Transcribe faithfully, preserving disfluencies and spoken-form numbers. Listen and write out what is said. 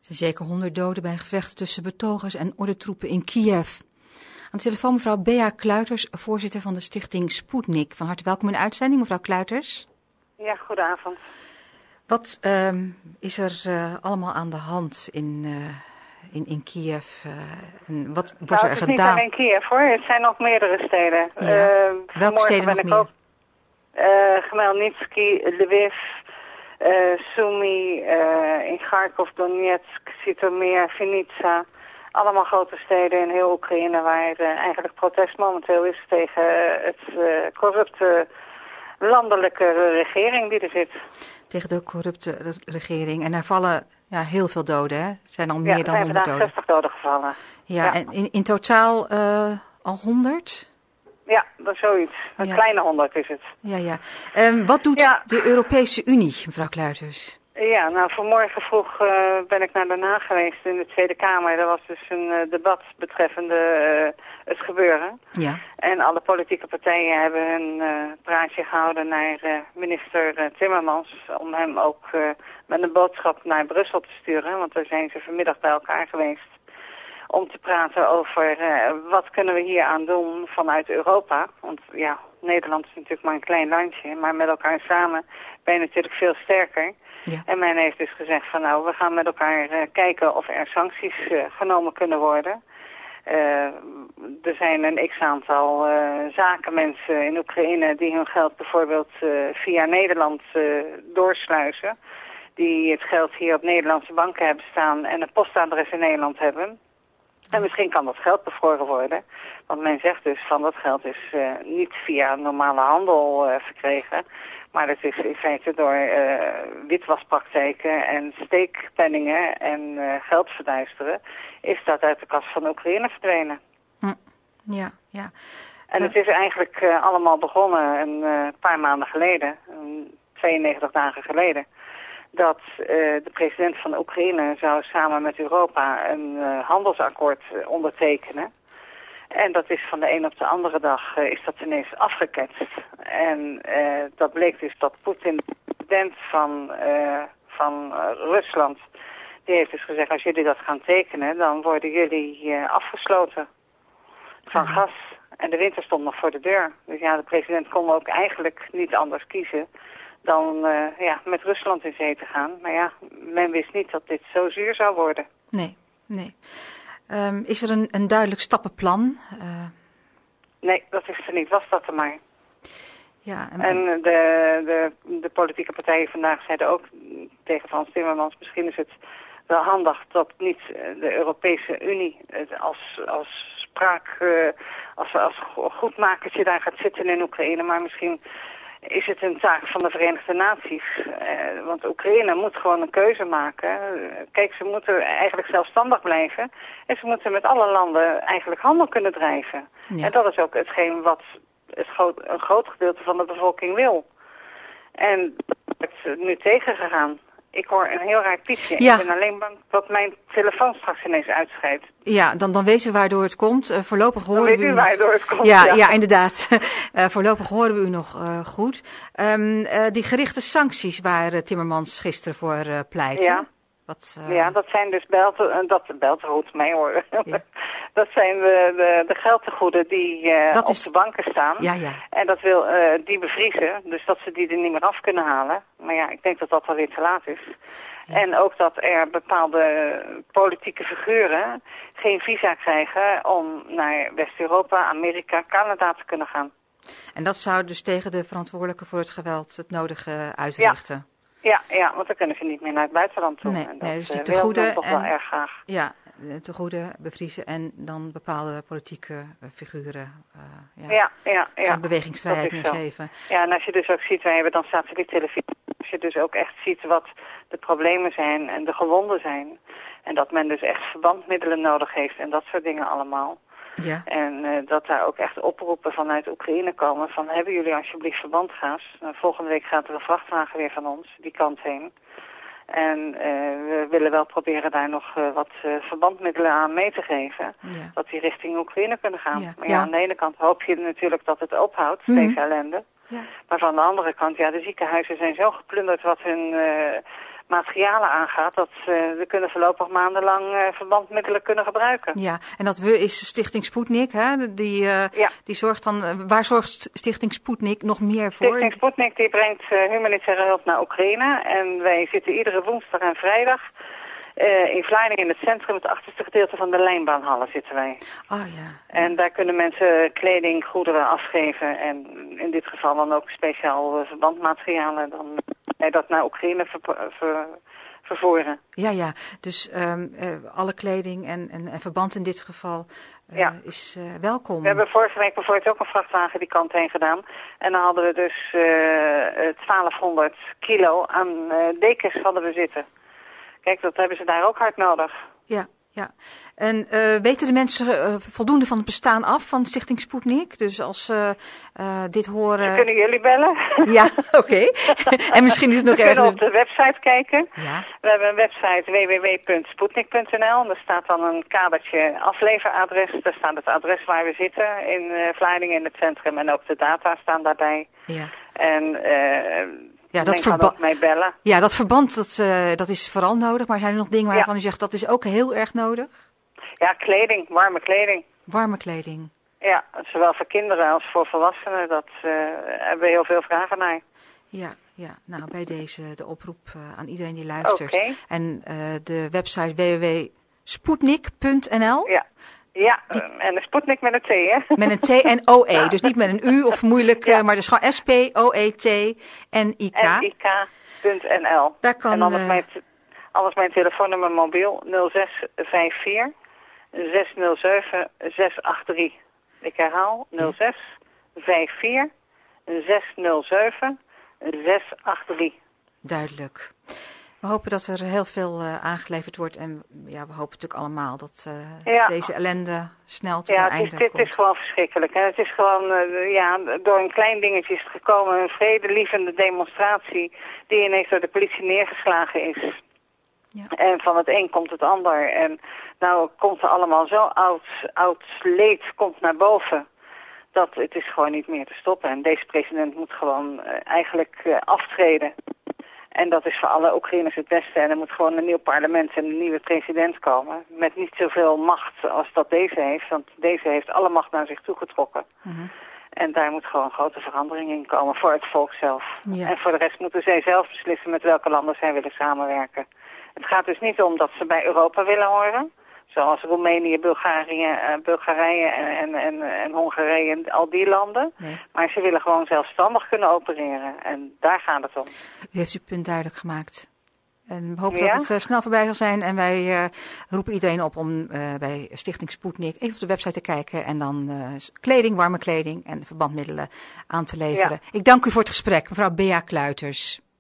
zijn zeker honderd doden bij gevechten tussen betogers en ordentroepen in Kiev. Aan de telefoon mevrouw Bea Kluiters, voorzitter van de stichting Sputnik. Van harte welkom in de uitzending, mevrouw Kluiters. Ja, goedenavond. Wat uh, is er uh, allemaal aan de hand in, uh, in, in Kiev? Uh, en wat wordt nou, er het is gedaan? niet alleen Kiev hoor, het zijn nog meerdere steden. Ja. Uh, Welke steden ben nog ik meer? ook uh, Khmelnytsky, Lviv, uh, Sumy, uh, in Kharkov, Donetsk, Zitomir, Vinnytsia. Allemaal grote steden in heel Oekraïne waar uh, eigenlijk protest momenteel is tegen uh, het uh, corrupte landelijke regering die er zit. Tegen de corrupte regering. En er vallen ja, heel veel doden, hè? Er zijn al ja, meer dan honderd doden. Ja, er zijn vandaag zestig doden gevallen. Ja, ja. en in, in totaal uh, al honderd? Ja, dat is zoiets. Een ja. kleine honderd is het. Ja, ja. Um, wat doet ja. de Europese Unie, mevrouw Kluiters? Ja, nou vanmorgen vroeg uh, ben ik naar Den Haag geweest in de Tweede Kamer. Er was dus een uh, debat betreffende uh, het gebeuren. Ja. En alle politieke partijen hebben hun uh, praatje gehouden naar uh, minister uh, Timmermans. Om hem ook uh, met een boodschap naar Brussel te sturen. Want daar zijn ze vanmiddag bij elkaar geweest. Om te praten over uh, wat kunnen we hier aan doen vanuit Europa. Want ja, Nederland is natuurlijk maar een klein landje. Maar met elkaar samen ben je natuurlijk veel sterker. Ja. En men heeft dus gezegd van nou, we gaan met elkaar uh, kijken of er sancties uh, genomen kunnen worden. Uh, er zijn een x-aantal uh, zakenmensen in Oekraïne die hun geld bijvoorbeeld uh, via Nederland uh, doorsluizen. Die het geld hier op Nederlandse banken hebben staan en een postadres in Nederland hebben. En misschien kan dat geld bevroren worden. Want men zegt dus van dat geld is uh, niet via normale handel uh, verkregen. Maar dat is in feite door uh, witwaspraktijken en steekpenningen en uh, geldverduisteren is dat uit de kas van Oekraïne verdwenen. Hm. Ja, ja. En uh, het is eigenlijk uh, allemaal begonnen een uh, paar maanden geleden, um, tweeënnegentig dagen geleden. Dat uh, de president van Oekraïne zou samen met Europa een uh, handelsakkoord uh, ondertekenen. En dat is van de een op de andere dag uh, is dat ineens afgeketst. En uh, dat bleek dus dat Poetin, de president van, uh, van uh, Rusland, die heeft dus gezegd, als jullie dat gaan tekenen, dan worden jullie uh, afgesloten van gas. En de winter stond nog voor de deur. Dus ja, de president kon ook eigenlijk niet anders kiezen dan uh, ja, met Rusland in zee te gaan. Maar ja, men wist niet dat dit zo zuur zou worden. Nee, nee. Um, is er een, een duidelijk stappenplan? Uh... Nee, dat is er niet. Was dat er maar. Ja, en en de, de, de politieke partijen vandaag zeiden ook tegen Frans Timmermans, misschien is het wel handig dat niet de Europese Unie als, als spraak, uh, als, als goedmakertje daar gaat zitten in Oekraïne, maar misschien is het een taak van de Verenigde Naties. Uh, want Oekraïne moet gewoon een keuze maken. Uh, kijk, ze moeten eigenlijk zelfstandig blijven. En ze moeten met alle landen eigenlijk handel kunnen drijven. Ja. En dat is ook hetgeen wat het groot, een groot gedeelte van de bevolking wil. En dat is nu tegengegaan. Ik hoor een heel raar piepje. Ja. Ik ben alleen bang dat mijn telefoon straks ineens uitscheidt. Ja, dan, dan weten we waardoor het komt. Uh, voorlopig horen dan weet we u, u waardoor het komt. Ja, ja. ja inderdaad. uh, voorlopig horen we u nog uh, goed. Um, uh, die gerichte sancties waar uh, Timmermans gisteren voor uh, pleitte. Ja. Wat, uh... ja, dat zijn dus belten, dat belten hoort mee hoor. Ja. Dat zijn de, de, de geldtegoeden die uh, op is... de banken staan. Ja, ja. En dat wil uh, die bevriezen, dus dat ze die er niet meer af kunnen halen. Maar ja, ik denk dat dat alweer te laat is. Ja. En ook dat er bepaalde politieke figuren geen visa krijgen om naar West-Europa, Amerika, Canada te kunnen gaan. En dat zou dus tegen de verantwoordelijke voor het geweld het nodige uitrichten? Ja. Ja, ja, want dan kunnen ze niet meer naar het buitenland toe. Nee, en dat nee, dus die uh, tegoeden toch en, wel erg graag. Ja, tegoeden bevriezen en dan bepaalde politieke uh, figuren uh, ja, ja, ja, ja. geen bewegingsvrijheid meer geven. Ja, en als je dus ook ziet, wij hebben dan satelliеттelevisie, als je dus ook echt ziet wat de problemen zijn en de gewonden zijn. En dat men dus echt verbandmiddelen nodig heeft en dat soort dingen allemaal. Ja. En uh, dat daar ook echt oproepen vanuit Oekraïne komen van hebben jullie alsjeblieft verbandgaas. Nou, volgende week gaat er een vrachtwagen weer van ons, die kant heen. En uh, we willen wel proberen daar nog uh, wat uh, verbandmiddelen aan mee te geven. Ja. Dat die richting Oekraïne kunnen gaan. Ja. Maar ja, ja, aan de ene kant hoop je natuurlijk dat het ophoudt, mm-hmm. deze ellende. Ja. Maar van de andere kant, ja, de ziekenhuizen zijn zo geplunderd wat hun, uh, materialen aangaat, dat uh, we kunnen voorlopig maandenlang uh, verbandmiddelen kunnen gebruiken. Ja, en dat we is Stichting Sputnik, hè? Die, uh, ja. die zorgt dan, uh, waar zorgt Stichting Sputnik nog meer voor? Stichting Sputnik die brengt uh, humanitaire hulp naar Oekraïne en wij zitten iedere woensdag en vrijdag uh, in Vlaardingen in het centrum, het achterste gedeelte van de lijnbaanhallen zitten wij. Oh ja. En daar kunnen mensen kleding, goederen afgeven en in dit geval dan ook speciaal uh, verbandmaterialen dan uh, dat naar Oekraïne ver, ver, vervoeren. Ja, ja. Dus um, uh, alle kleding en, en, en verband in dit geval uh, ja. is uh, welkom. We hebben vorige week bijvoorbeeld ook een vrachtwagen die kant heen gedaan. En dan hadden we dus uh, twaalfhonderd kilo aan uh, dekens hadden we zitten. Kijk, dat hebben ze daar ook hard nodig. Ja, ja. En uh, weten de mensen uh, voldoende van het bestaan af van Stichting Sputnik? Dus als ze uh, uh, dit horen... Ze kunnen jullie bellen. Ja, oké. Okay. En misschien is het nog ergens... We kunnen op de website kijken. Ja. We hebben een website w w w punt sputnik punt n l. Er staat dan een kadertje afleveradres. Daar staat het adres waar we zitten in uh, Vlaardingen in het centrum. En ook de data staan daarbij. Ja. En... Uh, Ja, dat, verba- mee bellen. ja, dat verband dat, uh, dat is vooral nodig, maar zijn er nog dingen waarvan ja. u zegt dat is ook heel erg nodig? Ja, kleding, warme kleding. Warme kleding. Ja, zowel voor kinderen als voor volwassenen, dat uh, hebben we heel veel vragen naar. Ja, ja, nou bij deze de oproep uh, aan iedereen die luistert. Okay. En uh, de website w w w punt sputnik punt n l. Ja. Ja, die... en een Sputnik met een T, hè? Met een T en O E, dus niet met een U of moeilijk, ja. uh, maar dus gewoon S P O E T N I K. N I K punt n l. Daar kan... En anders, uh... mijn, anders mijn telefoonnummer mobiel nul zes vijf vier zes nul zeven zes acht drie. Ik herhaal nul zes vijf vier zes nul zeven zes acht drie. Duidelijk. We hopen dat er heel veel uh, aangeleverd wordt en ja, we hopen natuurlijk allemaal dat uh, ja. deze ellende snel tot ja, een einde komt. Ja, dit is gewoon verschrikkelijk. Hè? Het is gewoon, uh, ja, door een klein dingetje is het gekomen, een vredelievende demonstratie die ineens door de politie neergeslagen is. Ja. En van het een komt het ander. En nou komt er allemaal zo oud, oud leed komt naar boven. Dat het is gewoon niet meer te stoppen. En deze president moet gewoon uh, eigenlijk uh, aftreden. En dat is voor alle Oekraïners het beste. En er moet gewoon een nieuw parlement en een nieuwe president komen. Met niet zoveel macht als dat deze heeft. Want deze heeft alle macht naar zich toegetrokken. Mm-hmm. En daar moet gewoon grote verandering in komen voor het volk zelf. Ja. En voor de rest moeten zij zelf beslissen met welke landen zij willen samenwerken. Het gaat dus niet om dat ze bij Europa willen horen. Zoals Roemenië, Bulgarije, uh, Bulgarije en, en, en, en Hongarije en al die landen. Nee. Maar ze willen gewoon zelfstandig kunnen opereren. En daar gaat het om. U heeft uw punt duidelijk gemaakt. En we hopen ja? dat het uh, snel voorbij zal zijn. En wij uh, roepen iedereen op om uh, bij Stichting Sputnik even op de website te kijken. En dan uh, kleding, warme kleding en verbandmiddelen aan te leveren. Ja. Ik dank u voor het gesprek, mevrouw Bea Kluiters.